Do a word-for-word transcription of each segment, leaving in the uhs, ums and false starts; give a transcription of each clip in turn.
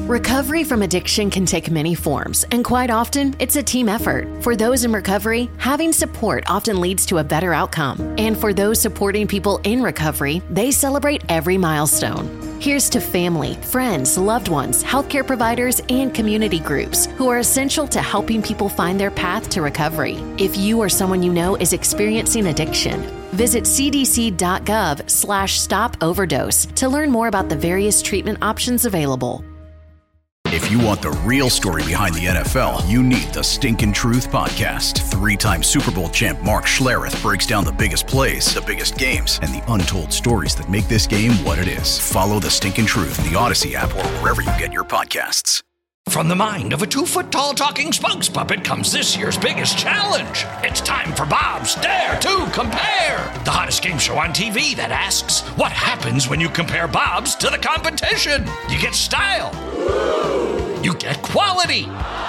Recovery from addiction can take many forms, and quite often, it's a team effort. For those in recovery, having support often leads to a better outcome. And for those supporting people in recovery, they celebrate every milestone. Here's to family, friends, loved ones, healthcare providers, and community groups who are essential to helping people find their path to recovery. If you or someone you know is experiencing addiction, visit cdc.gov slash stop overdose to learn more about the various treatment options available. If you want the real story behind the N F L, you need the Stinkin' Truth Podcast. Three-time Super Bowl champ Mark Schlereth breaks down the biggest plays, the biggest games, and the untold stories that make this game what it is. Follow the Stinkin' Truth in the Odyssey app or wherever you get your podcasts. From the mind of a two-foot-tall talking spokes puppet comes this year's biggest challenge. It's time for Bob's Dare to Compare, the hottest game show on T V that asks, what happens when you compare Bob's to the competition? You get style. You get quality.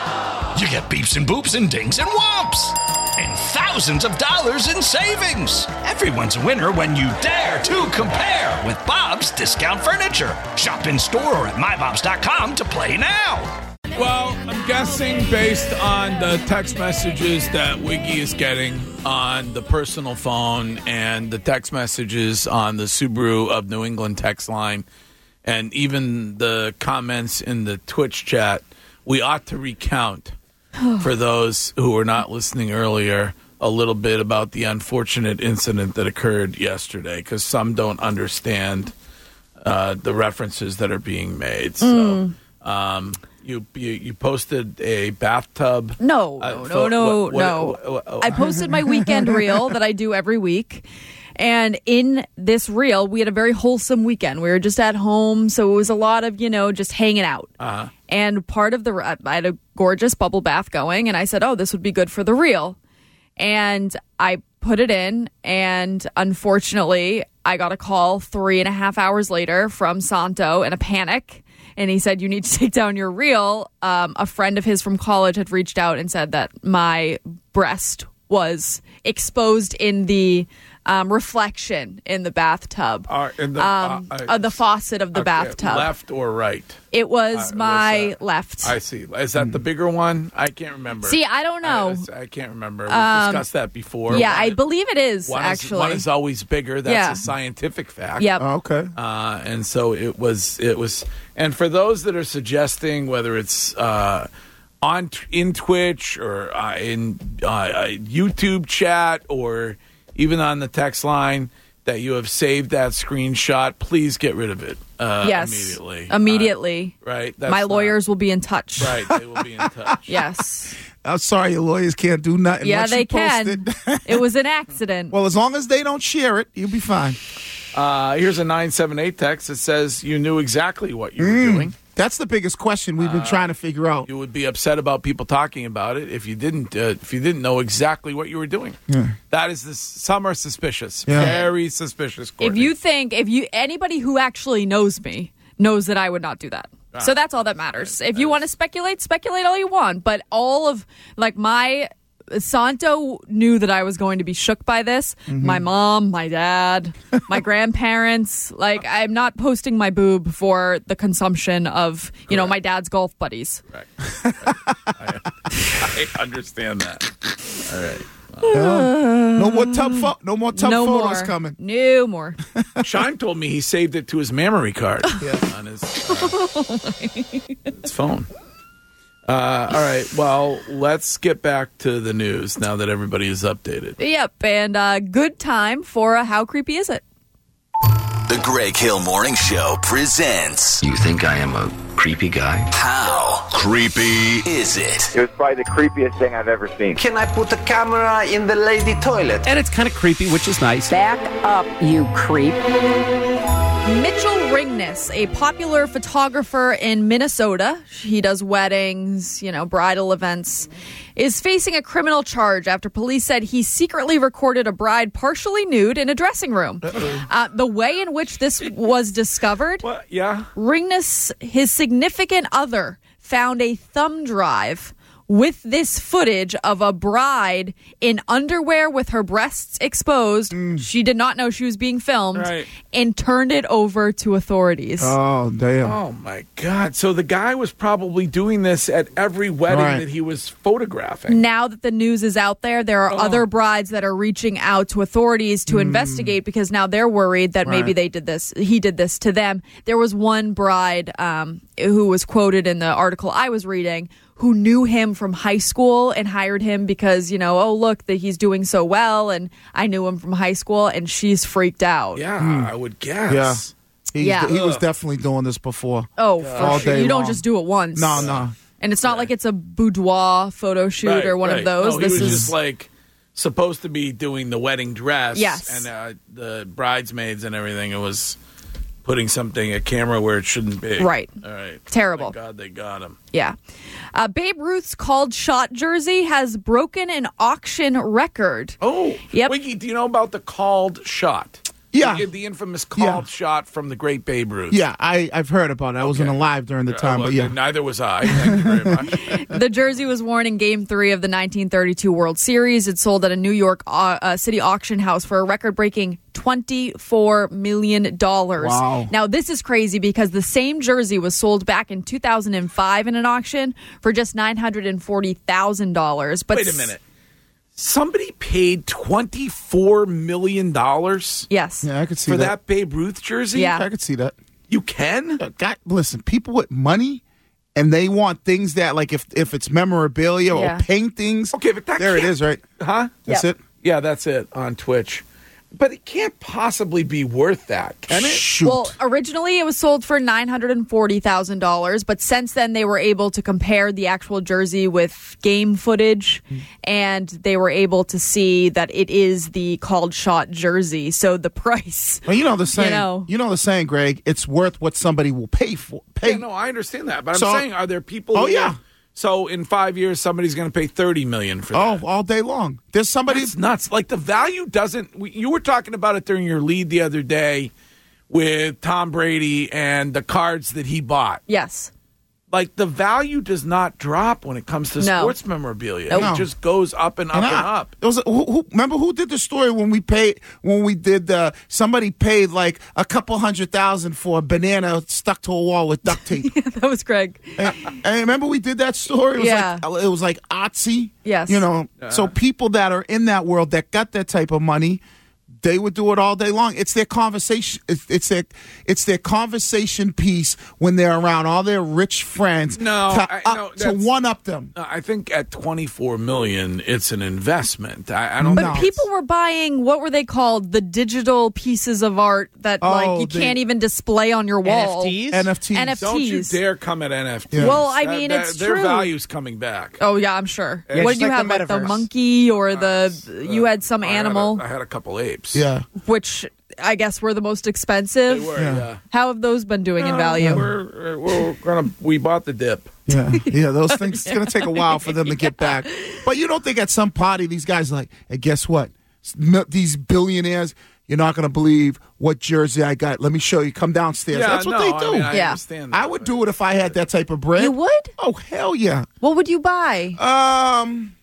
You get beeps and boops and dings and whomps. And thousands of dollars in savings. Everyone's a winner when you dare to compare with Bob's Discount Furniture. Shop in store or at my bobs dot com to play now. Well, I'm guessing based on the text messages that Wiggy is getting on the personal phone and the text messages on the Subaru of New England text line and even the comments in the Twitch chat, we ought to recount for those who were not listening earlier a little bit about the unfortunate incident that occurred yesterday, because some don't understand uh, the references that are being made. So um, you, you you posted a bathtub. No, uh, no, fo- no, what, what, no. what, what, what, I posted my weekend reel that I do every week. And in this reel, we had a very wholesome weekend. We were just at home, so it was a lot of, you know, just hanging out. Uh-huh. And part of the, I had a gorgeous bubble bath going, and I said, oh, this would be good for the reel. And I put it in, and unfortunately, I got a call three and a half hours later from Santo in a panic. And he said, you need to take down your reel. Um, a friend of his from college had reached out and said that my breast was exposed in the um, reflection in the bathtub, uh, in the, um, uh, uh, the faucet of the okay, bathtub. Left or right? It was uh, my was left. I see. Is that the bigger one? I can't remember. See, I don't know. I, I can't remember. We've Um, discussed that before. Yeah, One I is- believe it is, one actually. Is, one is always bigger. That's Yeah. a scientific fact. Yep. Oh, okay. Uh, and so it was. It was. And for those that are suggesting whether it's uh, on in Twitch or uh, in uh, YouTube chat or even on the text line that you have saved that screenshot, please get rid of it uh, yes. immediately. Immediately. Uh, right. That's my not, lawyers will be in touch. Right. They will be in touch. Yes. I'm sorry, your lawyers can't do nothing. Yeah, Once they you post can. It, It was an accident. well, as long as they don't share it, you'll be fine. Uh, here's a nine seven eight text that says you knew exactly what you were Mm. doing. That's the biggest question we've been Uh, trying to figure out. You would be upset about people talking about it if you didn't. Uh, if you didn't know exactly what you were doing, Yeah. that is this. Some are suspicious, Yeah. very suspicious. If Courtney. you think, if you, anybody who actually knows me knows that I would not do that. So that's all that matters. If you want to speculate, speculate all you want. But all of, like, my, Santo knew that I was going to be shook by this. Mm-hmm. My mom, my dad, my grandparents. Like, I'm not posting my boob for the consumption of, you know, my dad's golf buddies. Right. Right. I, I understand that. All right. Yeah. No more tub fo- no more tub no photos more. coming. No more. Sean told me he saved it to his memory card Yeah. on his, uh, his phone. Uh, all right. Well, let's get back to the news now that everybody is updated. Yep. And uh, good time for a How Creepy Is It? The Greg Hill Morning Show presents You think I am a creepy guy? How Creepy Is It? It was probably the creepiest thing I've ever seen. Can I put the camera in the lady toilet? And it's kind of creepy, which is nice. Back up, you creep. Mitchell Ringness, a popular photographer in Minnesota, he does weddings, you know, bridal events, is facing a criminal charge after police said he secretly recorded a bride partially nude in a dressing room. Uh, the way in which this was discovered, What? Yeah. Ringness, his significant other, found a thumb drive with this footage of a bride in underwear with her breasts exposed. Mm. She did not know she was being filmed Right. and turned it over to authorities. Oh, damn. Oh, my God. So the guy was probably doing this at every wedding Right. that he was photographing. Now that the news is out there, there are Oh. other brides that are reaching out to authorities to investigate because now they're worried that maybe Right. they did this. He did this to them. There was one bride um, who was quoted in the article I was reading who knew him from high school and hired him because, you know, oh, look, that he's doing so well, and I knew him from high school, and she's freaked out. Yeah, I would guess. Yeah. He's, Yeah. He was definitely doing this before. Oh, All for sure. day You don't long. just do it once. No, no. And it's not like it's a boudoir photo shoot Right, or one right. of those. No, this he was is just like supposed to be doing the wedding dress. Yes. And uh, the bridesmaids and everything. It was putting something, a camera where it shouldn't be. Right. All right. Terrible. Thank God they got him. Yeah. Uh, Babe Ruth's called shot jersey has broken an auction record. Oh, Yep. Wiggy, do you know about the called shot? Yeah. The, the infamous called Yeah. shot from the great Babe Ruth. Yeah, I, I've heard about it. I wasn't Okay. alive during the Uh, time, well, but yeah. Neither was I. Thank you very much. The jersey was worn in Game three of the nineteen thirty-two World Series. It sold at a New York uh, uh, City auction house for a record-breaking twenty-four million dollars. Wow. Now, this is crazy because the same jersey was sold back in two thousand five in an auction for just nine hundred forty thousand dollars. But Wait a minute. Somebody paid twenty-four million dollars Yes. Yeah, I could see for that. that Babe Ruth jersey? Yeah. I could see that. You can? Uh, God, listen, people with money and they want things that, like, if if it's memorabilia Yeah. or paintings. Okay, but that there it can't- is, right? Huh? That's Yep. it. Yeah, that's it on Twitch. But it can't possibly be worth that, can it? Shoot. Well, originally it was sold for nine hundred forty thousand dollars, but since then they were able to compare the actual jersey with game footage, and they were able to see that it is the called shot jersey. So the price. well, you know the saying. know. You know the saying, Greg. It's worth what somebody will pay for. Pay. Yeah, no, I understand that. But So- I'm saying, are there people Oh, who- yeah. So in five years, somebody's going to pay thirty million dollars for Oh, that. all day long. There's somebody. It's nuts. Like the value doesn't. we- You were talking about it during your lead the other day with Tom Brady and the cards that he bought. Yes. Like the value does not drop when it comes to No. sports memorabilia. No. It just goes up and up And and, I- up. It was who, who, remember who did the story when we paid when we did uh, somebody paid like a couple hundred thousand for a banana stuck to a wall with duct tape. That was Greg. and, and remember we did that story? It was Yeah. like it was like artsy. Yes. You know, so people that are in that world that got that type of money, they would do it all day long. It's their conversation. It's, it's their it's their conversation piece when they're around all their rich friends. No, to, I- up- no, to that's- one up them. Uh, I think at twenty-four million dollars, it's an investment. I, I don't. But No. people were buying, what were they called? The digital pieces of art that Oh, like you the- can't even display on your wall. N F Ts? N F Ts. N F Ts. Don't you dare come at N F Ts. Yeah. Well, I That- mean, that- it's their true. value's coming back. Oh yeah, I'm sure. Yeah, what just did you like have? the Like the metaverse. monkey or the you had some I had a- animal, I had a couple apes. Yeah. which I guess were the most expensive. They were, Yeah. yeah. How have those been doing in Uh, value? We're, we're gonna. We bought the dip. Yeah, yeah, those things, it's going to take a while for them to get back. But you don't think at some party these guys are like, hey, guess what? S- m- These billionaires, you're not going to believe what jersey I got. Let me show you. Come downstairs. Yeah, That's what no, they I do. mean, I Yeah. understand that, I would but- do it if I had that type of bread. You would? Oh, hell yeah. What would you buy? Um,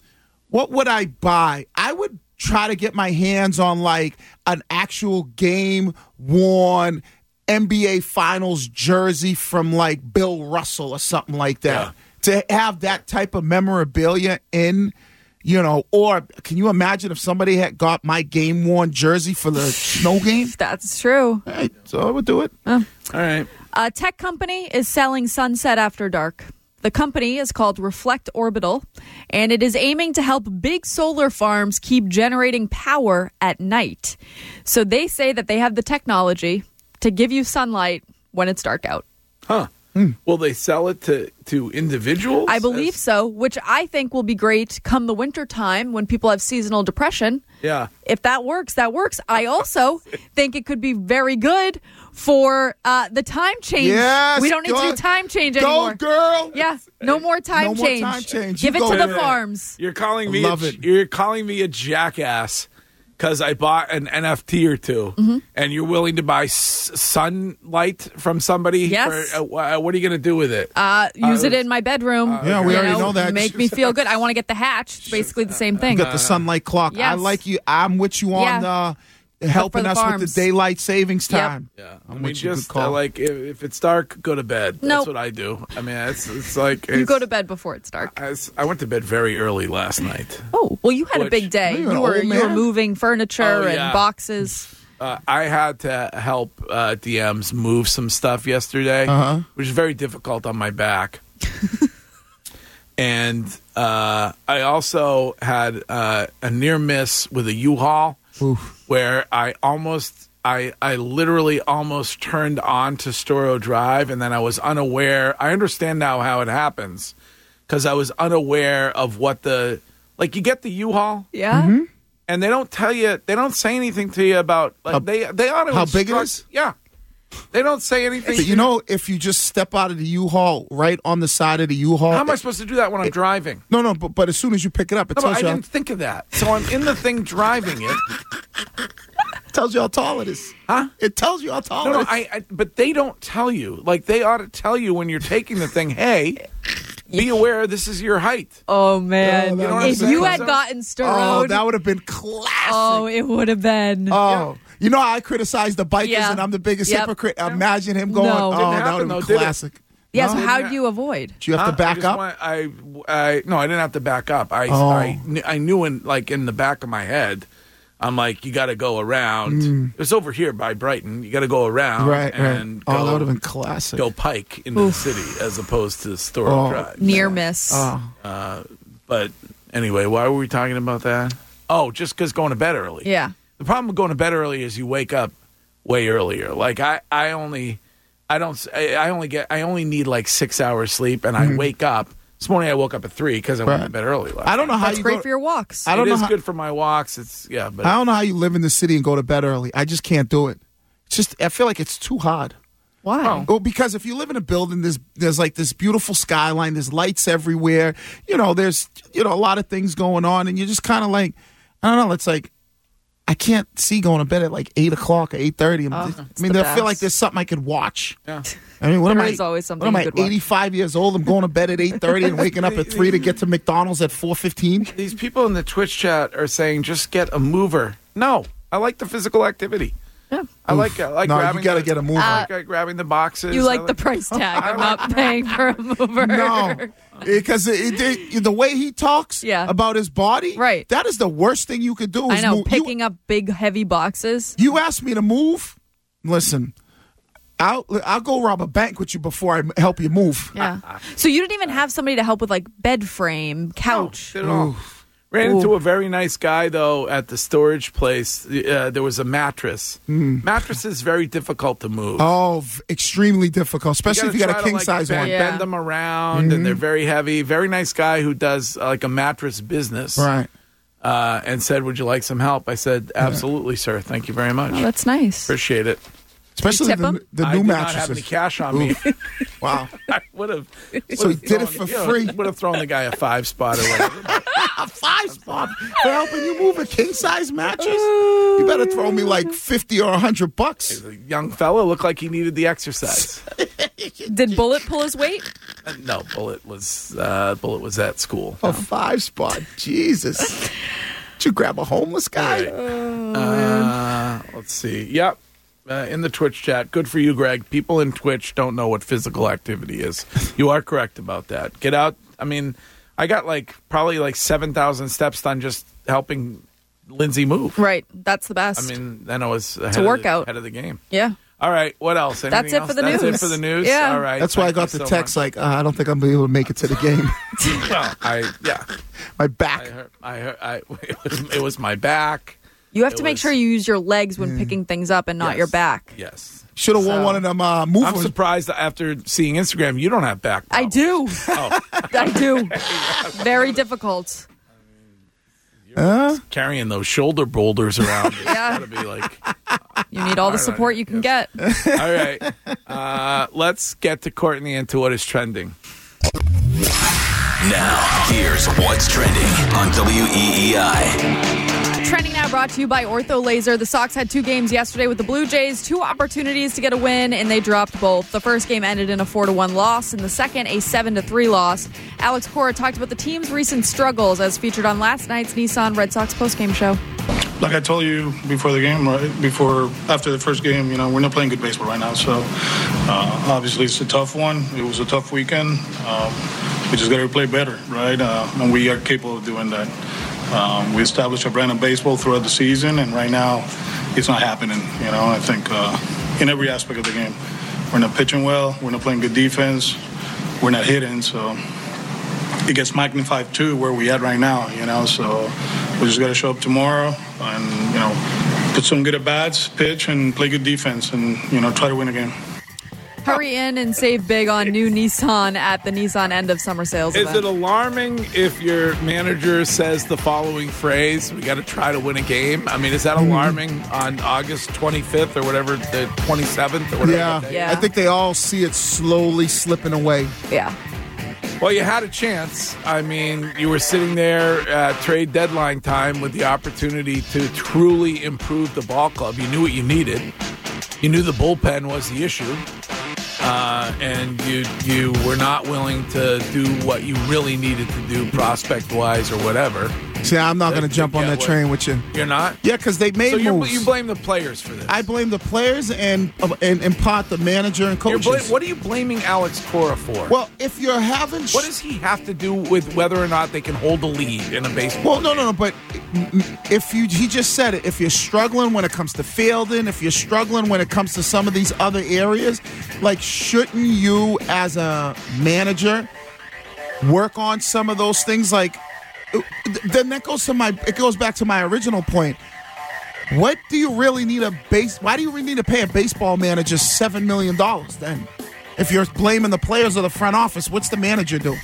what would I buy? I would try to get my hands on like an actual game worn N B A Finals jersey from like Bill Russell or something like that. To have that type of memorabilia in, you know, or can you imagine if somebody had got my game worn jersey for the snow game? That's true. Hey, so I would do it. All right. A tech company is selling Sunset After Dark. The company is called Reflect Orbital, and it is aiming to help big solar farms keep generating power at night. So they say that they have the technology to give you sunlight when it's dark out. Huh. Will they sell it to, to individuals? I believe As- so, which I think will be great come the winter time when people have seasonal depression. Yeah. If that works, that works. I also think it could be very good for uh, the time change. Yes, we don't need to go- do time change Go, anymore. girl. Yeah, no more time No more change. time change. Give You it go to the with it. farms. You're calling me. Love a, it. You're calling me a jackass because I bought an N F T or two, Mm-hmm. and you're willing to buy s- sunlight from somebody? Yes. For, uh, what are you going to do with it? Uh, use Uh, it in my bedroom. Yeah, we You already know that. Make me feel good. I want to get the hatch. It's basically the same thing. You got the sunlight clock. I Yes. like you. I'm with you on Yeah. uh, helping the us with farms. the daylight savings Yep. time. Yeah, I I'm mean, with you. Good just call. uh, like if, if it's dark, go to bed. That's Nope. what I do. I mean, it's it's like You it's- go to bed before it's dark. I, I went to bed very early last night. Oh, well, you had a Which- big day. You're an You were old you were man. moving furniture Oh, and yeah. boxes. Uh, I had to help uh, D Ms move some stuff yesterday, Uh-huh. which is very difficult on my back. And uh, I also had uh, a near miss with a U-Haul where I almost, I, I literally almost turned on to Storo Drive, and then I was unaware. I understand now how it happens because I was unaware of what the, like you get the U-Haul. Yeah. Mm-hmm. And they don't tell you, they don't say anything to you about, like, How- they they ought to how big it instruct- is? Yeah. They don't say anything. But you know, if you just step out of the U-Haul, right on the side of the U-Haul. How am I it- supposed to do that when I'm driving? No, no, but, but as soon as you pick it up, it No, but tells I you how, didn't think of that. So I'm in the thing driving it. tells you how tall it is. Huh? It tells you how tall No, it no, is. I, I, but they don't tell you. Like, they ought to tell you when you're taking the thing, hey, be aware this is your height. Oh man! Oh, that would if have you been- had gotten Storo, Oh, that would have been classic. oh, it would have been. Oh, you know how I criticize the bikers Yeah. and I'm the biggest Yep. hypocrite? Imagine him going, No. oh, Didn't that happen, would have though, been did it? classic. yeah. So No? how do you avoid? Do you have Huh? to back I just up? want- I, I, no, I didn't have to back up. I, Oh. I, kn- I knew in, like, in the back of my head, I'm like, you got to go around. It's over here by Brighton. You got to go around Mm. right, and right. go, Oh, that would have been classic. go Pike into the city as opposed to Store Oh. Drive. Near miss. Oh. But anyway, why were we talking about that? Oh, just because going to bed early. Yeah. The problem with going to bed early is you wake up way earlier. Like I, I only, I don't, I I only get, I only need like six hours sleep, and I wake up. This morning I woke up at three because I went to Right. bed early. Last I don't know night. how That's you great go, for your walks. I don't It know is how, good for my walks. It's yeah, but I don't know how you live in the city and go to bed early. I just can't do it. It's just I feel like it's too hard. Why? Well, because if you live in a building, there's there's like this beautiful skyline, there's lights everywhere. You know, there's you know a lot of things going on, and you're just kind of like, I don't know. It's like I can't see going to bed at like eight o'clock or eight thirty. I it's mean, the I feel like best. there's something I could watch. yeah. I mean, what There am I? is always something What am you I? could watch. eighty-five years old. I'm going to bed at eight thirty and waking up at three to get to McDonald's at four fifteen. These people in the Twitch chat are saying just get a mover. No, I like the physical activity. Yeah. I like I like No, grabbing you got to the- get a mover. I like uh, grabbing the boxes. You I like the price tag. I'm not paying for a mover. No, because it, it, the way he talks Yeah. about his body, Right. that is the worst thing you could do. I Is know. move. Picking you, up big, heavy boxes. you asked me to move. Listen, I'll I'll go rob a bank with you before I help you move. Yeah. So you didn't even have somebody to help with like bed frame, couch. Did it all. Ran into a very nice guy though at the storage place. Uh, there was a mattress. Mattress is very difficult to move. Oh, v- extremely difficult, especially if you got a gotta try to, king like, size bend, one. Yeah. Bend them around, and they're very heavy. Very nice guy who does uh, like a mattress business. Right. Uh, and said, "Would you like some help?" I said, "Absolutely, sir. Thank you very much. Oh, that's nice. Appreciate it." Especially tip the, him? the I new did mattresses. not have any cash on me. Wow. I would have. So he did it for free. Would have thrown the guy a five spot or whatever. A five spot for helping you move a king size mattress? You better throw me like fifty or a hundred bucks. The young fella looked like he needed the exercise. Did Bullet pull his weight? Uh, no, Bullet was uh, Bullet was at school. A five spot. Jesus. Did you grab a homeless guy? Uh, let's see. Yep. Uh, in the Twitch chat. Good for you, Greg. People in Twitch don't know what physical activity is. You are correct about that. Get out. I mean, I got like probably like seven thousand steps done just helping Lindsay move. Right. That's the best. I mean, then I was ahead, a of the, workout. ahead of the game. yeah. All right. What else? Anything That's it else? for the That's news. it for the news? Yeah. All right. That's why I Thank got you the so text much. like, uh, I don't think I'm going to be able to make it to the game. Well, I, yeah. My I back. heard, I heard, I, it was, it was my back. You have It to make was- sure you use your legs when picking things up and not Yes. your back. Yes. Should have worn So- one of them uh, I'm movers. surprised that after seeing Instagram, you don't have back I problems. do. Oh, I do. Very difficult. Huh? carrying those shoulder boulders around. It's Yeah. got to be like, You need all the right, support you can yes. get. all right. Uh, let's get to Courtney and to what is trending. Now, here's what's trending on W E E I. Trending now now brought to you by Ortho Laser. The Sox had two games yesterday with the Blue Jays, two opportunities to get a win, and they dropped both. The first game ended in a four to one loss, and the second a seven to three loss. Alex Cora talked about the team's recent struggles as featured on last night's Nissan Red Sox postgame show. Like I told you before the game, right before, after the first game, you know, we're not playing good baseball right now. So uh, obviously it's a tough one. It was a tough weekend. Um, we just got to play better, right? Uh, and we are capable of doing that. Um, we established a brand of baseball throughout the season, and right now it's not happening. You know, I think uh, in every aspect of the game, we're not pitching well. We're not playing good defense. We're not hitting. So it gets magnified too where we at right now. You know, so we just got to show up tomorrow and, you know, put some good at bats, pitch, and play good defense, and, you know, try to win a game. Hurry in and save big on new Nissan at the Nissan End of Summer Sales Is event. it alarming if your manager says the following phrase, we got to try to win a game? I mean, is that alarming on August twenty-fifth or whatever, the twenty-seventh or whatever? Yeah, yeah. I think they all see it slowly slipping away. Yeah. Well, you had a chance. I mean, you were sitting there at trade deadline time with the opportunity to truly improve the ball club. You knew what you needed. You knew the bullpen was the issue. Uh, and you you were not willing to do what you really needed to do prospect-wise or whatever. See, I'm not going to jump on that train with you. You're not? Yeah, because they made so you're, moves. you blame the players for this. I blame the players and, and in part, the manager and coaches. Bla- what are you blaming Alex Cora for? Well, if you're having... What does he have to do with whether or not they can hold a lead in a baseball Well, no, no, no, but if you... He just said it. If you're struggling when it comes to fielding, if you're struggling when it comes to some of these other areas, like, shouldn't you, as a manager, work on some of those things? Like... Then that goes to my. It goes back to my original point. What do you really need a base? Why do you really need to pay a baseball manager seven million dollars? Then, if you're blaming the players or the front office, what's the manager do?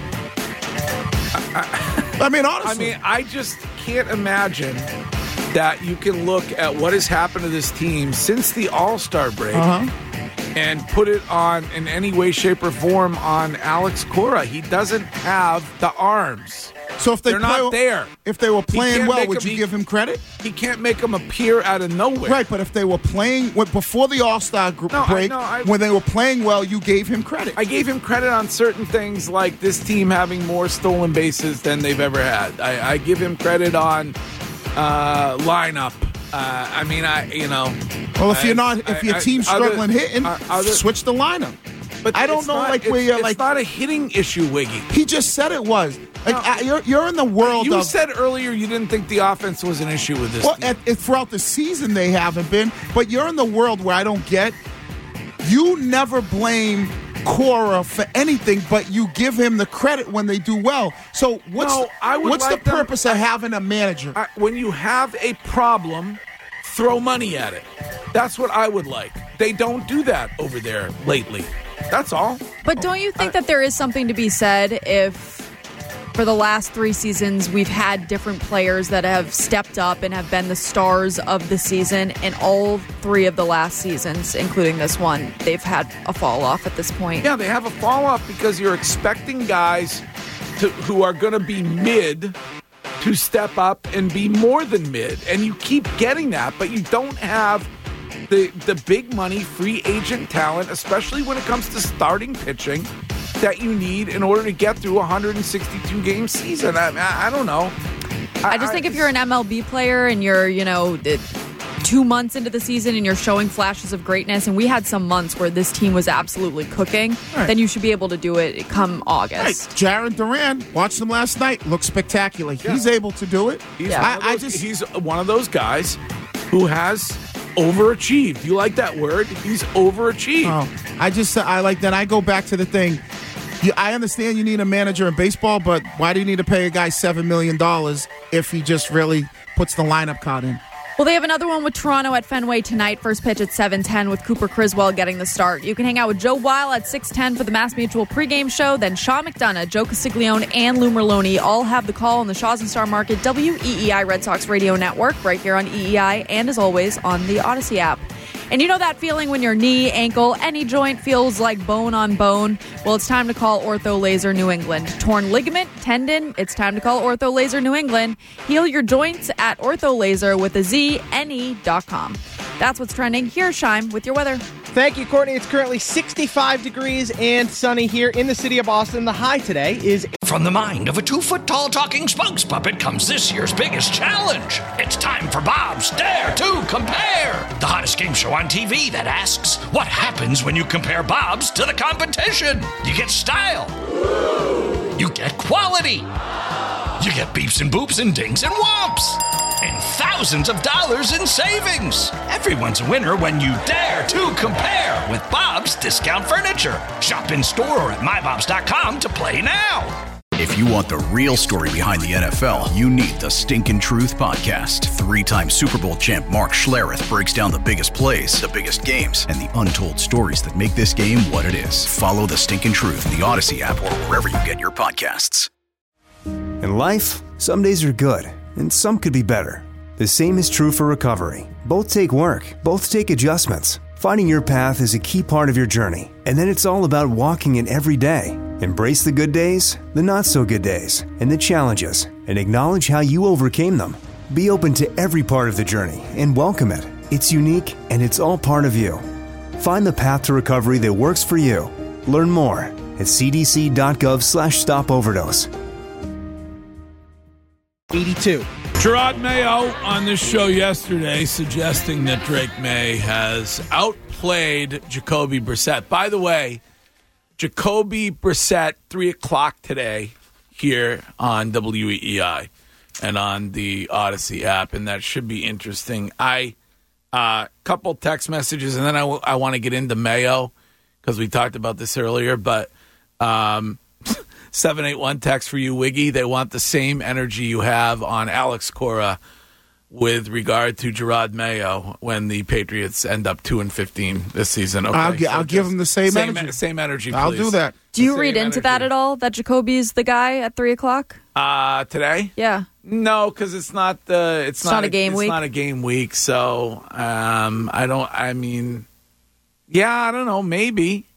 I, I, I mean, honestly, I mean, I just can't imagine that you can look at what has happened to this team since the All-Star break. Uh-huh. And put it on in any way, shape, or form on Alex Cora. He doesn't have the arms. So if they They're play, not there. If they were playing well, would him, you he, give him credit? He can't make them appear out of nowhere. Right, but if they were playing before the All-Star group no, break, I, no, I, when they were playing well, you gave him credit. I gave him credit on certain things, like this team having more stolen bases than they've ever had. I, I give him credit on uh, lineup. Uh, I mean, I you know. Well, if I, you're not, if I, your team's I, struggling other, hitting, uh, other, switch the lineup. But I don't know, not, like where you're it's like. It's not a hitting issue, Wiggy. He just said it was. Like no, I, you're, you're in the world. You of, said earlier you didn't think the offense was an issue with this. Well, team. at, at, throughout the season they haven't been. But you're in the world where I don't get. You never blame Cora for anything, but you give him the credit when they do well. So what's no, I would what's like the them, purpose of having a manager? I, when you have a problem, throw money at it. That's what I would like. They don't do that over there lately. That's all. But don't you think that there is something to be said if for the last three seasons we've had different players that have stepped up and have been the stars of the season, and all three of the last seasons, including this one, they've had a fall off at this point? Yeah, they have a fall off because you're expecting guys to, who are going to be mid to step up and be more than mid, and you keep getting that, but you don't have the the big money free agent talent, especially when it comes to starting pitching, that you need in order to get through a one hundred sixty-two game season. I, I, I don't know. I, I just I, think if you're an M L B player and you're, you know, two months into the season and you're showing flashes of greatness, and we had some months where this team was absolutely cooking, right, then you should be able to do it come August. Right. Jaron Duran, watched him last night, looked spectacular. Yeah. He's able to do it. He's, yeah. I, I just, he's one of those guys who has overachieved. You like that word? He's overachieved. Oh, I just, I like that. I go back to the thing. You, I understand you need a manager in baseball, but why do you need to pay a guy seven million dollars if he just really puts the lineup card in? Well, they have another one with Toronto at Fenway tonight. First pitch at seven ten with Cooper Criswell getting the start. You can hang out with Joe Weil at six ten for the MassMutual pregame show. Then Sean McDonough, Joe Castiglione, and Lou Merloni all have the call on the Shaw's and Star Market W E E I Red Sox Radio Network right here on E E I and, as always, on the Odyssey app. And you know that feeling when your knee, ankle, any joint feels like bone on bone? Well, it's time to call Ortho Laser New England. Torn ligament, tendon, it's time to call Ortho Laser New England. Heal your joints at Ortho Laser with a Z, N E dot com. That's what's trending. Here's Shime with your weather. Thank you, Courtney. It's currently sixty-five degrees and sunny here in the city of Boston. The high today is... From the mind of a two-foot-tall talking spokes puppet comes this year's biggest challenge. It's time for Bob's Dare to Compare, the hottest game show on T V that asks, what happens when you compare Bob's to the competition? You get style. You get quality. You get beeps and boops and dings and whomps. And thousands of dollars in savings. Everyone's a winner when you dare to compare with Bob's Discount Furniture. Shop in store or at my bobs dot com to play now. If you want the real story behind the N F L, you need the Stinkin' Truth Podcast. Three-time Super Bowl champ Mark Schlereth breaks down the biggest plays, the biggest games, and the untold stories that make this game what it is. Follow the Stinkin' Truth in the Odyssey app or wherever you get your podcasts. In life, some days are good, and some could be better. The same is true for recovery. Both take work, both take adjustments. Finding your path is a key part of your journey, and then it's all about walking it every day. Embrace the good days, the not-so-good days, and the challenges, and acknowledge how you overcame them. Be open to every part of the journey and welcome it. It's unique, and it's all part of you. Find the path to recovery that works for you. Learn more at c d c dot gov slash stop overdose. eighty-two. Gerard Mayo on this show yesterday suggesting that Drake May has outplayed Jacoby Brissett. By the way, Jacoby Brissett, three o'clock today here on W E E I and on the Odyssey app, and that should be interesting. I uh, couple text messages, and then I, w- I want to get into Mayo because we talked about this earlier, but um, seven eight one text for you, Wiggy. They want the same energy you have on Alex Cora with regard to Gerard Mayo when the Patriots end up two and fifteen this season. Okay, I'll, gi- so I'll give them the same, same energy. Same energy, please. I'll do that. Do you Same read into energy. that at all, that Jacoby's the guy at three o'clock? Uh, today? Yeah. No, because it's not the. It's, It's not a game it's week? not a game week. So um, I don't. I mean, yeah, I don't know. Maybe.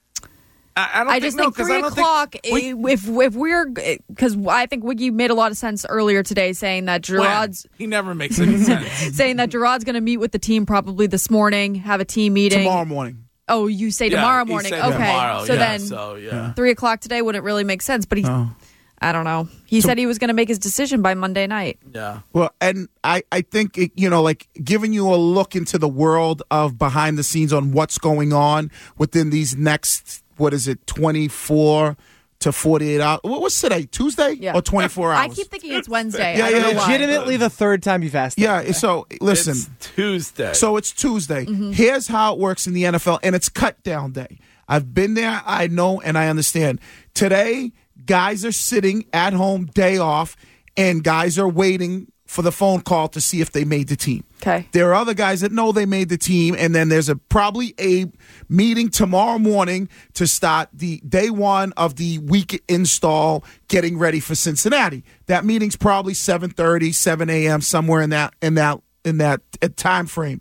I, I don't. I think, just no, think 'cause three I don't o'clock. think we- if if we're because I think Wiggy made a lot of sense earlier today, saying that Gerard's He never makes any sense. saying that Gerard's going to meet with the team probably this morning, have a team meeting Tomorrow morning. Oh, you say Yeah, tomorrow he morning? said Okay, tomorrow, so yeah, then so, yeah. three o'clock today wouldn't really make sense. But he, Oh. I don't know. He said he was going to make his decision by Monday night. Yeah. Well, and I, I think, it, you know, like giving you a look into the world of behind the scenes on what's going on within these next, what is it, twenty-four to forty-eight hours. What was today, Tuesday Yeah. or twenty-four I hours? keep thinking it's Wednesday. Yeah, I don't yeah, know why. Legitimately the third time you've asked that. Yeah, so listen. It's Tuesday. So it's Tuesday. Mm-hmm. Here's how it works in the N F L, and it's cut down day. I've been there, I know, and I understand. Today, guys are sitting at home, day off, and guys are waiting for the phone call to see if they made the team. Okay. There are other guys that know they made the team, and then there's a probably a meeting tomorrow morning to start the day one of the week install, getting ready for Cincinnati. That meeting's probably seven thirty, seven a.m., somewhere in that in that in that uh, time frame.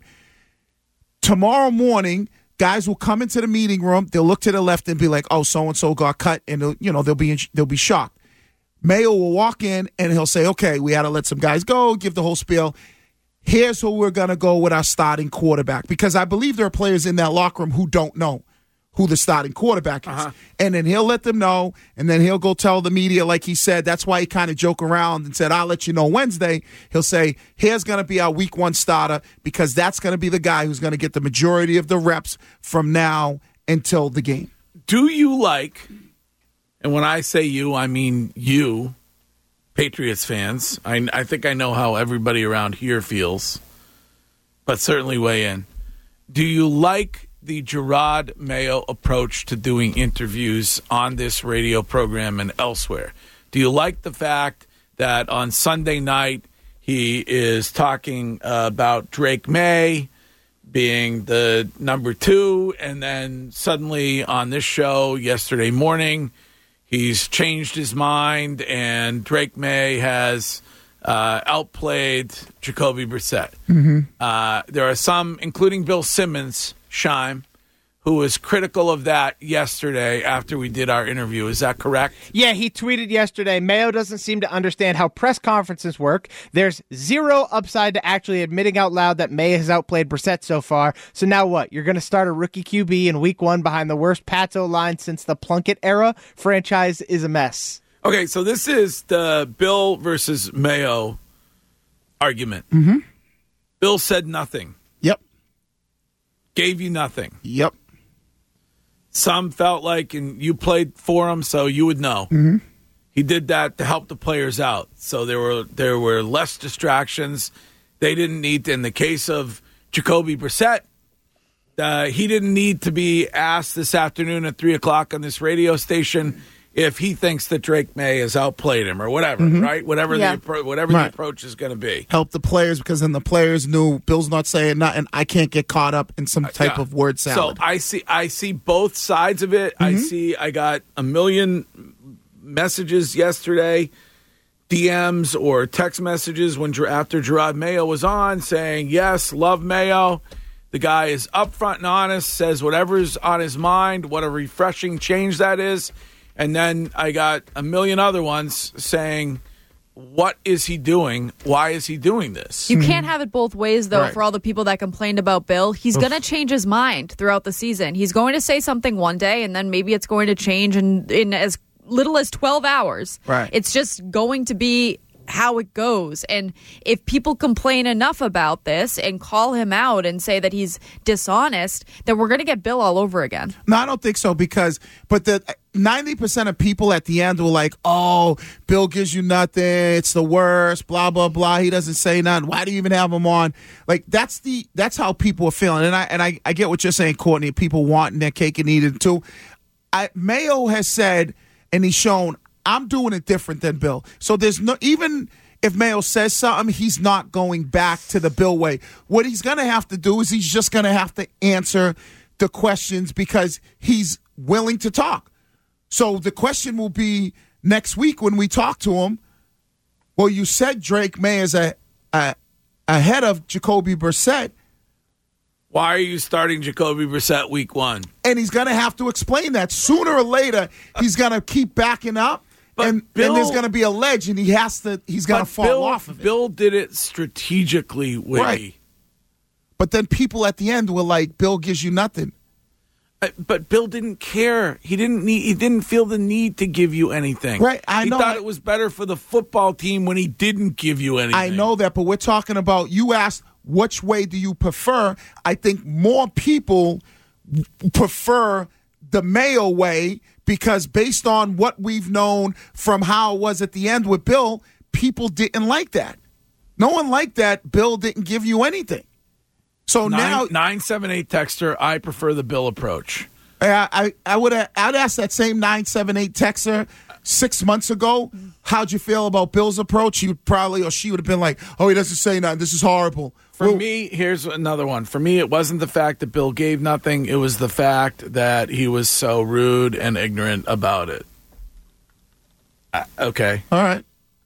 Tomorrow morning, guys will come into the meeting room. They'll look to the left and be like, "Oh, so and so got cut," and they'll, you know they'll be they'll be shocked. Mayo will walk in and he'll say, "Okay, we had to let some guys go." Give the whole spiel. Here's who we're gonna go with our starting quarterback, because I believe there are players in that locker room who don't know who the starting quarterback is. Uh-huh. And then he'll let them know, and then he'll go tell the media, like he said. That's why he kind of joked around and said, "I'll let you know Wednesday." He'll say, "Here's going to be our week one starter," because that's going to be the guy who's going to get the majority of the reps from now until the game. Do you like, and when I say you, I mean you, Patriots fans. I, I think I know how everybody around here feels, but certainly weigh in. Do you like the Gerard Mayo approach to doing interviews on this radio program and elsewhere? Do you like the fact that on Sunday night he is talking uh, about Drake May being the number two, and then suddenly on this show yesterday morning he's changed his mind and Drake May has uh, outplayed Jacoby Brissett. Mm-hmm. Uh, there are some, including Bill Simmons, Scheim, who was critical of that yesterday after we did our interview. Is that correct? Yeah, he tweeted yesterday, Mayo doesn't seem to understand how press conferences work. There's zero upside to actually admitting out loud that Mayo has outplayed Brissett so far. So now what? You're going to start a rookie Q B in week one behind the worst Pats O-line since the Plunkett era? Franchise is a mess. Okay, so this is the Bill versus Mayo argument. Mm-hmm. Bill said nothing. Yep. Gave you nothing. Yep. Some felt like, and you played for him, so you would know. Mm-hmm. He did that to help the players out. So there were there were less distractions. They didn't need to, in the case of Jacoby Brissett, uh, he didn't need to be asked this afternoon at three o'clock on this radio station if he thinks that Drake May has outplayed him or whatever, Mm-hmm. right? Whatever Yeah. the appro- whatever Right. the approach is going to be. Help the players because then the players knew Bill's not saying nothing. I can't get caught up in some type Yeah. of word salad. So I see I see both sides of it. Mm-hmm. I see I got a million messages yesterday, D Ms or text messages when after Gerard Mayo was on saying, yes, love Mayo. The guy is upfront and honest, says whatever's on his mind, what a refreshing change that is. And then I got a million other ones saying, what is he doing? Why is he doing this? You can't have it both ways, though, Right. for all the people that complained about Bill. He's going to change his mind throughout the season. He's going to say something one day, and then maybe it's going to change in, in as little as twelve hours. Right. It's just going to be how it goes. And if people complain enough about this and call him out and say that he's dishonest, then we're going to get Bill all over again. No, I don't think so because, but the ninety percent of people at the end were like, oh, Bill gives you nothing. It's the worst, blah, blah, blah. He doesn't say nothing. Why do you even have him on? Like, that's the, that's how people are feeling. And I, and I, I get what you're saying, Courtney, people wanting their cake and eating it too. I, Mayo has said, and he's shown, I'm doing it different than Bill. So there's no, even if Mayo says something, he's not going back to the Bill way. What he's going to have to do is he's just going to have to answer the questions because he's willing to talk. So the question will be next week when we talk to him, well, you said Drake May is a, a, ahead of Jacoby Brissett. Why are you starting Jacoby Brissett week one? And he's going to have to explain that. Sooner or later, he's going to keep backing up. But and, Bill, and there's going to be a ledge, and he has to. He's going to fall Bill, off of it. Bill did it strategically, Wiggy. Right. But then people at the end were like, "Bill gives you nothing." Uh, But Bill didn't care. He didn't need. He didn't feel the need to give you anything. Right, I he know. thought it was better for the football team when he didn't give you anything. I know that, but we're talking about. You asked, which way do you prefer? I think more people prefer the Mayo way because based on what we've known from how it was at the end with Bill, people didn't like that. No one liked that. Bill didn't give you anything. So Nine, now, nine seven eight texter. I prefer the Bill approach. I I, I would I'd ask that same nine seven eight texter six months ago. How'd you feel about Bill's approach? He would probably, or she would have been like, "Oh, he doesn't say nothing. This is horrible." For Well, me, here's another one. For me, it wasn't the fact that Bill gave nothing. It was the fact that he was so rude and ignorant about it. Uh, okay. all right.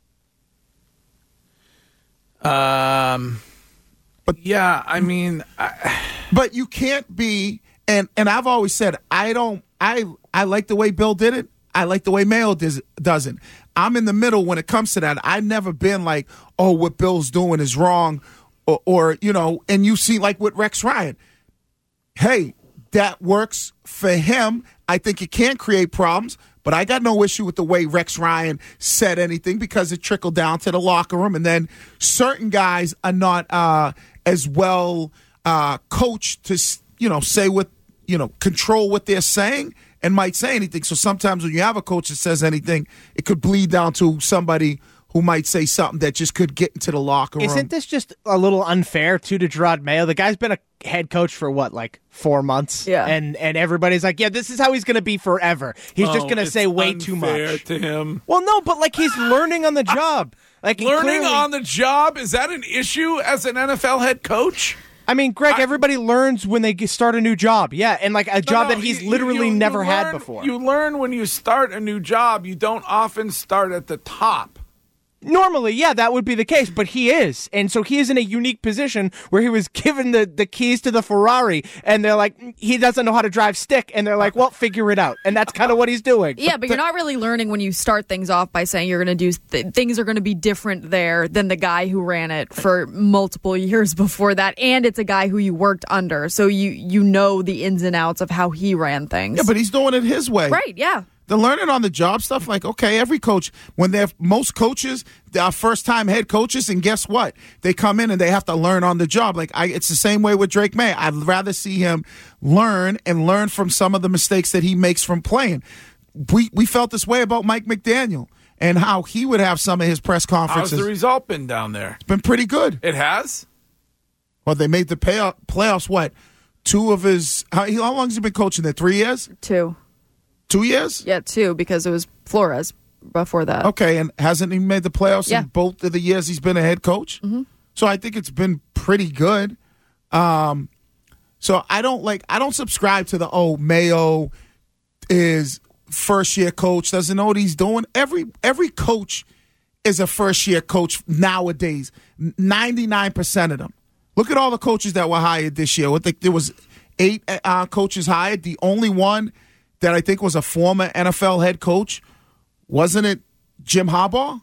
Um, but yeah, I mean, I, But you can't be, and and I've always said I don't. I I like the way Bill did it. I like the way Mayo does, doesn't. I'm in the middle when it comes to that. I've never been like, oh, what Bill's doing is wrong, or, or you know. And you see, like with Rex Ryan, hey, that works for him. I think it can create problems, but I got no issue with the way Rex Ryan said anything because it trickled down to the locker room. And then certain guys are not uh, as well uh, coached to, you know, say what, you know, control what they're saying and might say anything. So sometimes when you have a coach that says anything, it could bleed down to somebody who might say something that just could get into the locker room. Isn't this just a little unfair too to Gerard Mayo? The guy's been a head coach for what, like four months? Yeah. And and everybody's like, yeah, this is how he's going to be forever. He's just oh, going to it's say way too unfair much. to him. Well, no, but like he's learning on the job. Like he Learning clearly- on the job, is that an issue as an N F L head coach? I mean, Greg, I- everybody learns when they get- start a new job. Yeah, and like a job No, no, that he's you- literally you- you never had learn- before. You learn when you start a new job. You don't often start at the top. Normally, yeah, that would be the case, but he is. And so he is in a unique position where he was given the, the keys to the Ferrari, and they're like, he doesn't know how to drive stick, and they're like, well, figure it out. And that's kind of what he's doing. Yeah, but you're not really learning when you start things off by saying you're going to do th- things are going to be different there than the guy who ran it for multiple years before that, and it's a guy who you worked under, so you you know the ins and outs of how he ran things. Yeah, but he's doing it his way. Right, yeah. The learning on the job stuff, like, okay, every coach, when they're most coaches, they are first-time head coaches, and guess what? They come in and they have to learn on the job. Like, I, it's the same way with Drake May. I'd rather see him learn and learn from some of the mistakes that he makes from playing. We we felt this way about Mike McDaniel and how he would have some of his press conferences. How's the result been down there? It's been pretty good. It has? Well, they made the pay- playoffs, what? Two of his – how, how long has he been coaching there? Three years? Two. Two years? Yeah, two, because it was Flores before that. Okay, and hasn't he made the playoffs yeah. in both of the years he's been a head coach? Mm-hmm. So I think it's been pretty good. Um, so I don't like I don't subscribe to the, oh, Mayo is first-year coach, doesn't know what he's doing. Every every coach is a first-year coach nowadays, ninety-nine percent of them. Look at all the coaches that were hired this year. I think there was eight uh, coaches hired. The only one that I think was a former N F L head coach, wasn't it Jim Harbaugh?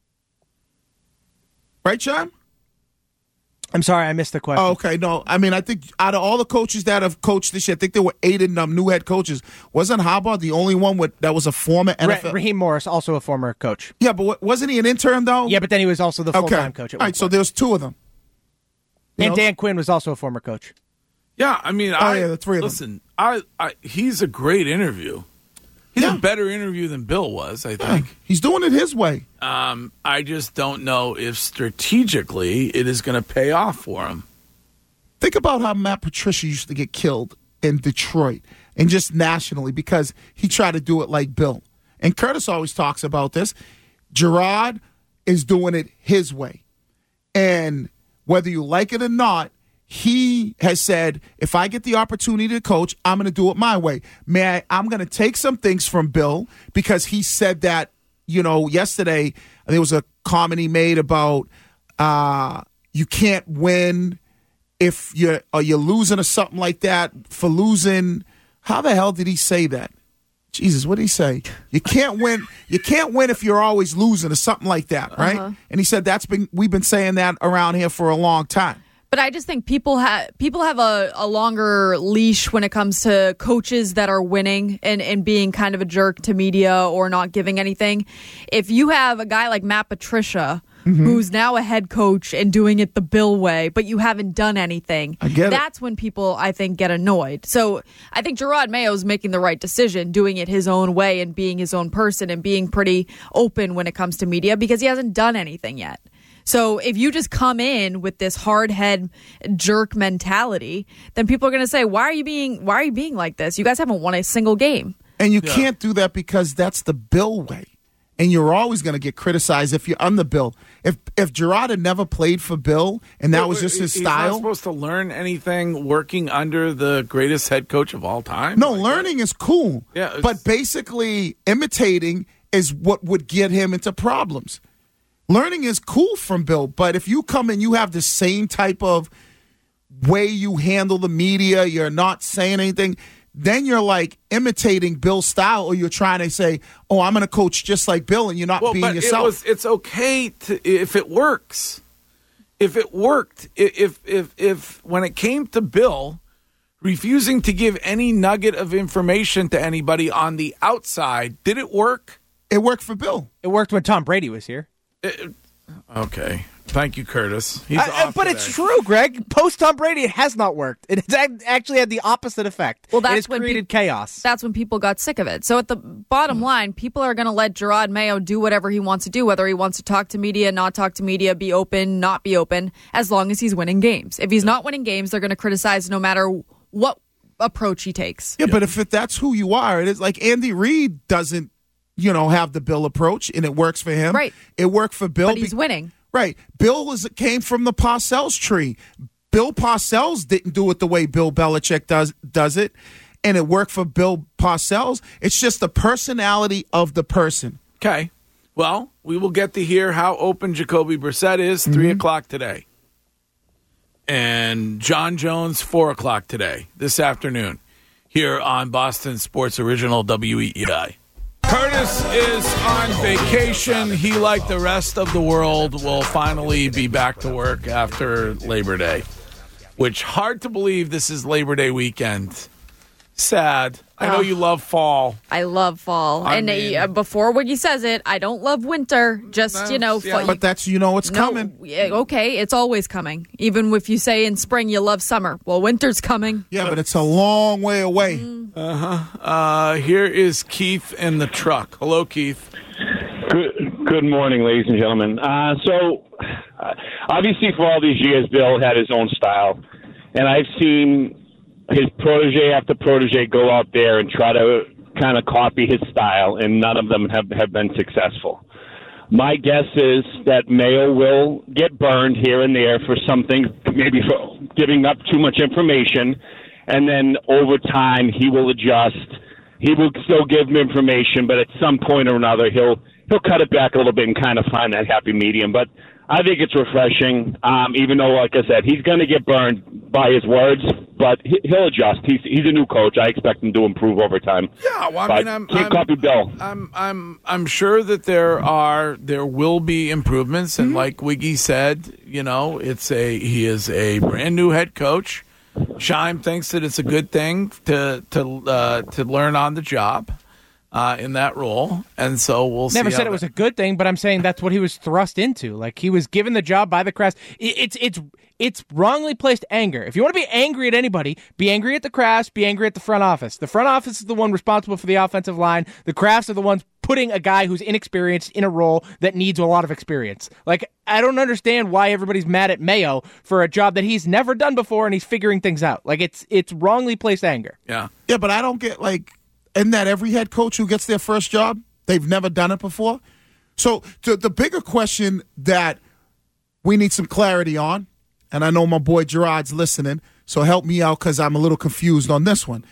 Right, John? I'm sorry, I missed the question. Oh, okay, no. I mean, I think out of all the coaches that have coached this year, I think there were eight of them new head coaches. Wasn't Harbaugh the only one with, that was a former N F L? Raheem Morris, also a former coach. Yeah, but wasn't he an intern, though? Yeah, but then he was also the full-time okay. coach. All right, so there's two of them. You and know? Dan Quinn was also a former coach. Yeah, I mean, oh, I, yeah, the three of listen, them. I, I, he's a great interview. He's yeah. a better interview than Bill was, I think. Yeah, he's doing it his way. Um, I just don't know if strategically it is going to pay off for him. Think about how Matt Patricia used to get killed in Detroit and just nationally because he tried to do it like Bill. And Curtis always talks about this. Gerard is doing it his way. And whether you like it or not, he has said, if I get the opportunity to coach, I'm going to do it my way. May I, I'm going to take some things from Bill because he said that, you know, yesterday, there was a comment he made about uh, you can't win if you're, or you're losing or something like that for losing. How the hell did he say that? Jesus, what did he say? You can't win. You can't win if you're always losing or something like that, right? Uh-huh. And he said that's been we've been saying that around here for a long time. But I just think people have people have a, a longer leash when it comes to coaches that are winning and, and being kind of a jerk to media or not giving anything. If you have a guy like Matt Patricia, mm-hmm. who's now a head coach and doing it the Bill way, but you haven't done anything, I get that's it. when people, I think, get annoyed. So I think Gerard Mayo is making the right decision, doing it his own way and being his own person and being pretty open when it comes to media because he hasn't done anything yet. So if you just come in with this hard head jerk mentality, then people are going to say, "Why are you being? Why are you being like this? You guys haven't won a single game." And you yeah. can't do that because that's the Bill way, and you're always going to get criticized if you're on the Bill. If if Gerard had never played for Bill and that Wait, was just his he's style, not supposed to learn anything working under the greatest head coach of all time. No, like learning that. is cool. Yeah, it's, but basically imitating is what would get him into problems. Learning is cool from Bill, but if you come and you have the same type of way you handle the media, you're not saying anything, then you're like imitating Bill's style, or you're trying to say, oh, I'm going to coach just like Bill, and you're not well, being but yourself. It was, it's okay to, if it works. If it worked, if if if when it came to Bill refusing to give any nugget of information to anybody on the outside, did it work? It worked for Bill. It worked when Tom Brady was here. It, okay. Thank you, Curtis. He's I, off but today. it's true, Greg. Post Tom Brady, it has not worked. It has actually had the opposite effect. Well, that's it has when created pe- chaos. That's when people got sick of it. So at the bottom line, people are going to let Gerard Mayo do whatever he wants to do, whether he wants to talk to media, not talk to media, be open, not be open, as long as he's winning games. If he's not winning games, they're going to criticize no matter what approach he takes. Yeah, but if it, that's who you are, it is like Andy Reid doesn't, you know, have the Bill approach, and it works for him. Right. It worked for Bill. But he's be- winning. Right. Bill was came from the Parcells tree. Bill Parcells didn't do it the way Bill Belichick does does it, and it worked for Bill Parcells. It's just the personality of the person. Okay. Well, we will get to hear how open Jacoby Brissett is, mm-hmm. three o'clock today. And John Jones, four o'clock today, this afternoon, here on Boston Sports Original W E E I. Curtis is on vacation. He, like the rest of the world, will finally be back to work after Labor Day, which hard to believe this is Labor Day weekend. Sad. I know you love fall. I love fall. I and mean, uh, before Wiggy says it, I don't love winter. Just, you know. Yeah. Fall. But that's, you know, it's no, coming. Okay, it's always coming. Even if you say in spring you love summer. Well, winter's coming. Yeah, but it's a long way away. Mm. Uh-huh. Uh, here is Keith in the truck. Hello, Keith. Good, good morning, ladies and gentlemen. Uh, so, uh, obviously, for all these years, Bill had his own style. And I've seen his protege after protege go out there and try to kind of copy his style, and none of them have, have been successful. My guess is that Mayo will get burned here and there for something, maybe for giving up too much information, and then over time he will adjust. He will still give him information, but at some point or another he'll he'll cut it back a little bit and kind of find that happy medium. But I think it's refreshing, um, even though, like I said, he's going to get burned by his words, but he'll adjust. He's he's a new coach. I expect him to improve over time. Yeah, well, I but mean, I'm can't I'm, copy Bill. I'm I'm I'm sure that there are there will be improvements, and mm-hmm. like Wiggy said, you know, it's a he is a brand new head coach. Scheim thinks that it's a good thing to to uh, to learn on the job. Uh, in that role, and so we'll see. Never said it that. was a good thing, but I'm saying that's what he was thrust into. Like, he was given the job by the Crafts. It's it's it's wrongly placed anger. If you want to be angry at anybody, be angry at the Crafts, be angry at the front office. The front office is the one responsible for the offensive line. The Crafts are the ones putting a guy who's inexperienced in a role that needs a lot of experience. Like, I don't understand why everybody's mad at Mayo for a job that he's never done before and he's figuring things out. Like, it's it's wrongly placed anger. Yeah. Yeah, but I don't get, like, isn't that every head coach who gets their first job? They've never done it before. So to the bigger question that we need some clarity on, and I know my boy Gerard's listening, so help me out because I'm a little confused on this one.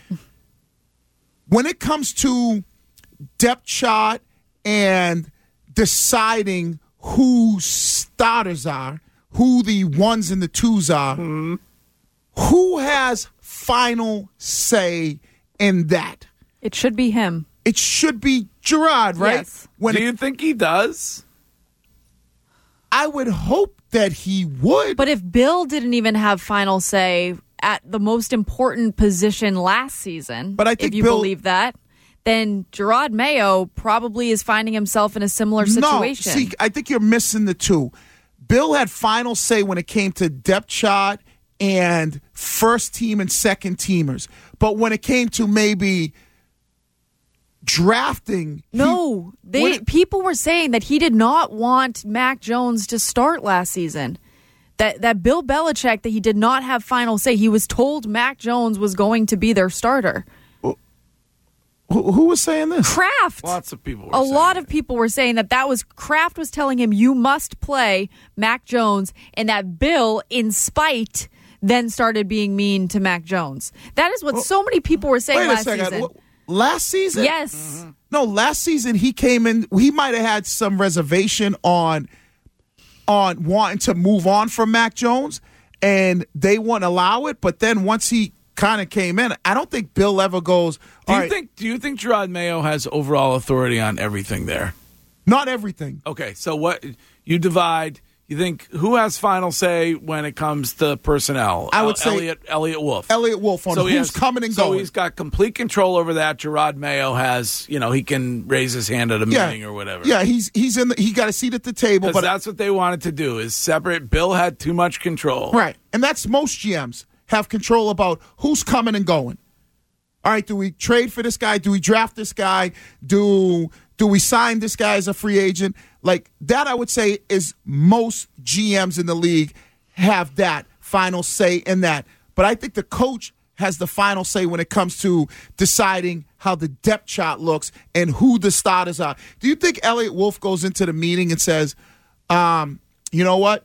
When it comes to depth chart and deciding who starters are, who the ones and the twos are, mm-hmm. who has final say in that? It should be him. It should be Gerard, right? Yes. When Do you think he does? I would hope that he would. But if Bill didn't even have final say at the most important position last season, but I think if you Bill, believe that, then Gerard Mayo probably is finding himself in a similar situation. No, see, I think you're missing the two. Bill had final say when it came to depth chart and first team and second teamers. But when it came to maybe drafting, no, he, they it, people were saying that he did not want Mac Jones to start last season. That that Bill Belichick, that he did not have final say. He was told Mac Jones was going to be their starter. Who, who was saying this? Kraft. Lots of people were A saying lot it. of people were saying that that was Kraft was telling him you must play Mac Jones, and that Bill, in spite, then started being mean to Mac Jones. That is what well, so many people were saying wait last a second. season. Last season? Yes. Mm-hmm. No, last season he came in, he might have had some reservation on on wanting to move on from Mac Jones, and they wouldn't allow it. But then once he kind of came in, I don't think Bill ever goes, do you right, think do you think Gerard Mayo has overall authority on everything there? Not everything. Okay, so what you divide, you think who has final say when it comes to personnel? I would El- say Elliot Elliot Wolf. Elliot Wolf on so who's has, coming and so going. So he's got complete control over that. Gerard Mayo has, you know, he can raise his hand at a yeah. meeting or whatever. Yeah, he's he's in the, he got a seat at the table, but that's what they wanted to do is separate. Bill had too much control. Right. And that's most G Ms have control about who's coming and going. All right, do we trade for this guy? Do we draft this guy? Do do we sign this guy as a free agent? Like, that I would say is most G Ms in the league have that final say in that. But I think the coach has the final say when it comes to deciding how the depth chart looks and who the starters are. Do you think Elliot Wolf goes into the meeting and says, um, you know what?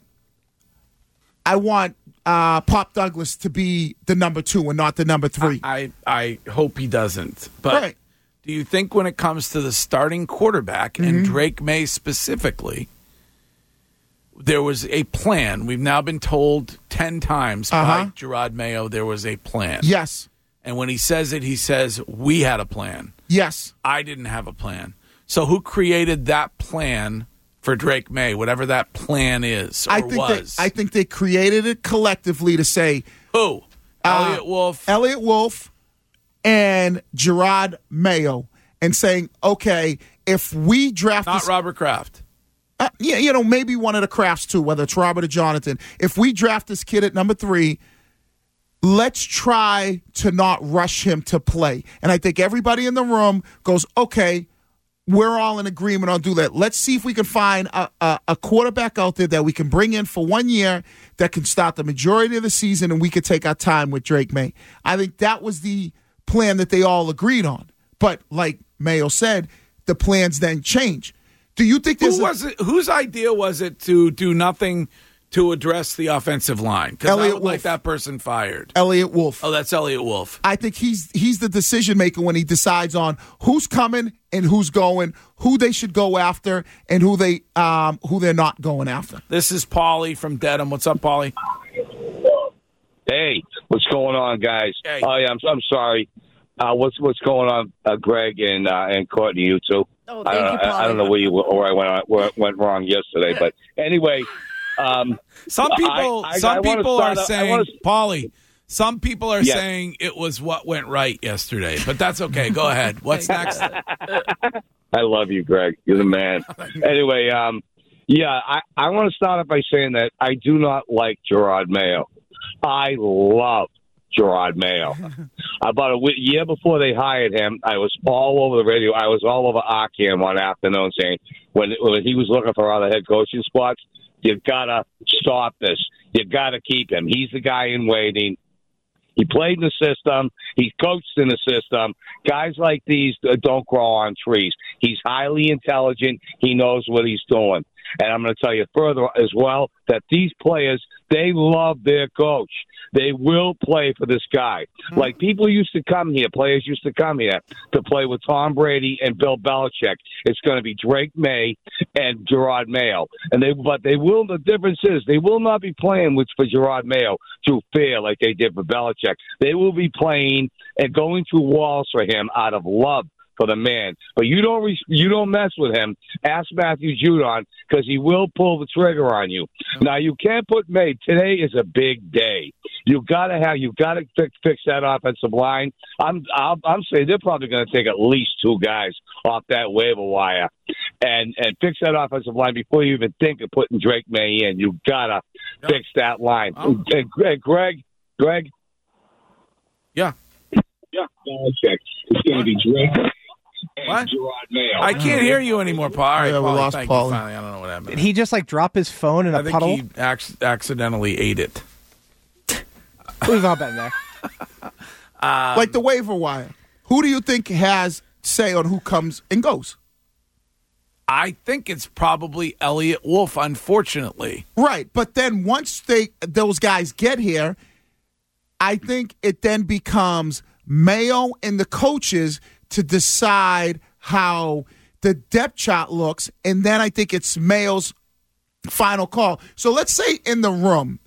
I want uh, Pop Douglas to be the number two and not the number three. I, I, I hope he doesn't. But right. do you think when it comes to the starting quarterback mm-hmm. and Drake May specifically, there was a plan? We've now been told ten times uh-huh. by Gerard Mayo there was a plan. Yes. And when he says it, he says, we had a plan. Yes. I didn't have a plan. So who created that plan for Drake May, whatever that plan is or I think was? They, I think they created it collectively to say... Who? Elliot uh, Wolf? Elliot Wolf and Gerard Mayo, and saying, okay, if we draft... Not this, Robert Kraft. Uh, yeah, you know, maybe one of the Crafts too, whether it's Robert or Jonathan. If we draft this kid at number three, let's try to not rush him to play. And I think everybody in the room goes, okay, we're all in agreement on do that. Let's see if we can find a, a, a quarterback out there that we can bring in for one year that can start the majority of the season, and we could take our time with Drake May. I think that was the plan that they all agreed on. But like Mayo said, the plans then change. Do you think this Who was it, whose idea was it to do nothing to address the offensive line? Because I would like that person fired. Elliot Wolf. Oh, that's Elliot Wolf. I think he's he's the decision maker when he decides on who's coming and who's going, who they should go after, and who they um who they're not going after. This is Paulie from Dedham. What's up, Paulie? Hey, what's going on, guys? Hey. Oh, yeah, I'm I'm sorry. Uh, what's what's going on, uh, Greg and uh, and Courtney, you two? Oh, thank I, you, I, I don't know where you where I went where I went wrong yesterday, but anyway, um, some people I, I, some I people are out, saying, wanna... Paulie, some people are yes. saying it was what went right yesterday, but that's okay. Go ahead. What's next? I love you, Greg. You're the man. Anyway, um, yeah, I, I want to start off by saying that I do not like Gerard Mayo. I love Gerard Mayo. About a w- year before they hired him, I was all over the radio. I was all over Arkham one afternoon saying when, when he was looking for other head coaching spots, you got to stop this. You got to keep him. He's the guy in waiting. He played in the system. He coached in the system. Guys like these don't grow on trees. He's highly intelligent. He knows what he's doing. And I'm going to tell you further as well that these players, they love their coach. They will play for this guy. Mm-hmm. Like people used to come here, players used to come here to play with Tom Brady and Bill Belichick. It's going to be Drake May and Gerard Mayo. And they, but they will. The difference is they will not be playing with for Gerard Mayo through fear like they did for Belichick. They will be playing and going through walls for him out of love for the man. But you don't re- you don't mess with him. Ask Matthew Judon because he will pull the trigger on you. Now you can't put May. Today is a big day. You gotta have you gotta fix, fix that offensive line. I'm I'm, I'm saying they're probably going to take at least two guys off that waiver wire and and fix that offensive line before you even think of putting Drake May in. You gotta yep. fix that line. Oh. And Greg, Greg, Greg. Yeah. Yeah. It's going to be Drake. What? I can't hear you anymore, Paul. All right, yeah, we Paulie, lost thank Paul. You. Finally, I don't know what happened. Did he just like drop his phone in a I think puddle? he ac- accidentally ate it. We've all been there. Um, like the waiver wire. Who do you think has say on who comes and goes? I think it's probably Elliot Wolf, unfortunately. Right, but then once they those guys get here, I think it then becomes Mayo and the coaches to decide how the depth chart looks, and then I think it's Mayo's final call. So let's say in the room,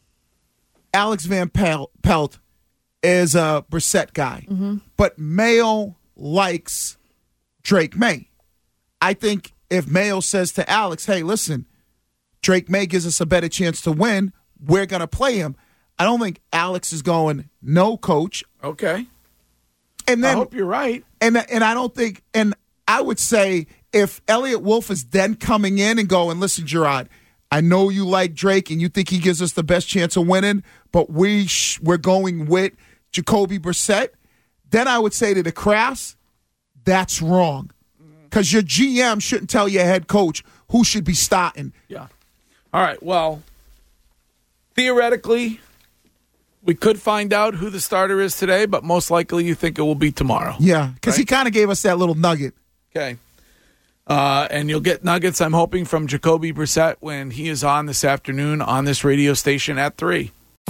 Alex Van Pelt is a Brissett guy, mm-hmm. but Mayo likes Drake May. I think if Mayo says to Alex, hey, listen, Drake May gives us a better chance to win, we're going to play him. I don't think Alex is going, no, coach. Okay. And then, I hope you're right. And and I don't think, and I would say if Elliot Wolf is then coming in and going, listen, Gerard, I know you like Drake and you think he gives us the best chance of winning, but we sh- we're going with Jacoby Brissett, then I would say to the Crafts, that's wrong. Because your G M shouldn't tell your head coach who should be starting. Yeah. All right, well, theoretically, we could find out who the starter is today, but most likely you think it will be tomorrow. Yeah, because right? he kind of gave us that little nugget. Okay. Uh, and you'll get nuggets, I'm hoping, from Jacoby Brissett when he is on this afternoon on this radio station at three.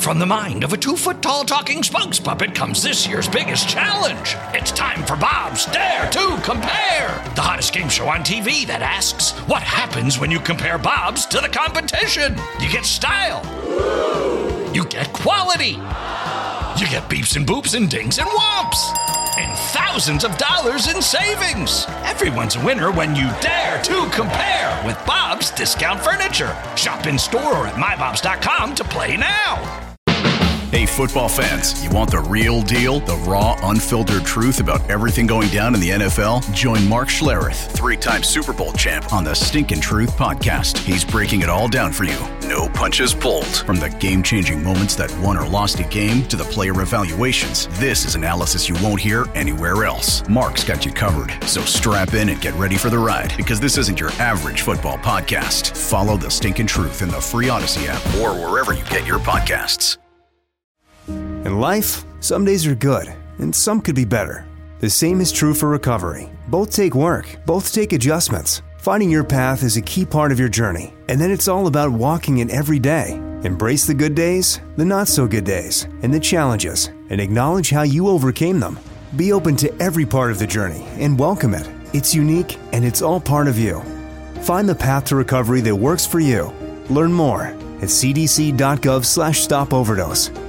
From the mind of a two-foot-tall talking spokes puppet comes this year's biggest challenge. It's time for Bob's Dare to Compare, the hottest game show on T V that asks, what happens when you compare Bob's to the competition? You get style. You get quality. You get beeps and boops and dings and whomps. And thousands of dollars in savings. Everyone's a winner when you dare to compare with Bob's Discount Furniture. Shop in store or at my bobs dot com to play now. Hey, football fans, you want the real deal? The raw, unfiltered truth about everything going down in the N F L? Join Mark Schlereth, three-time Super Bowl champ, on the Stinkin' Truth podcast. He's breaking it all down for you. No punches pulled. From the game-changing moments that won or lost a game to the player evaluations, this is analysis you won't hear anywhere else. Mark's got you covered, so strap in and get ready for the ride, because this isn't your average football podcast. Follow the Stinkin' Truth in the free Odyssey app or wherever you get your podcasts. In life, some days are good, and some could be better. The same is true for recovery. Both take work, both take adjustments. Finding your path is a key part of your journey, and then it's all about walking it every day. Embrace the good days, the not-so-good days, and the challenges, and acknowledge how you overcame them. Be open to every part of the journey and welcome it. It's unique, and it's all part of you. Find the path to recovery that works for you. Learn more at c d c dot gov slash stop overdose.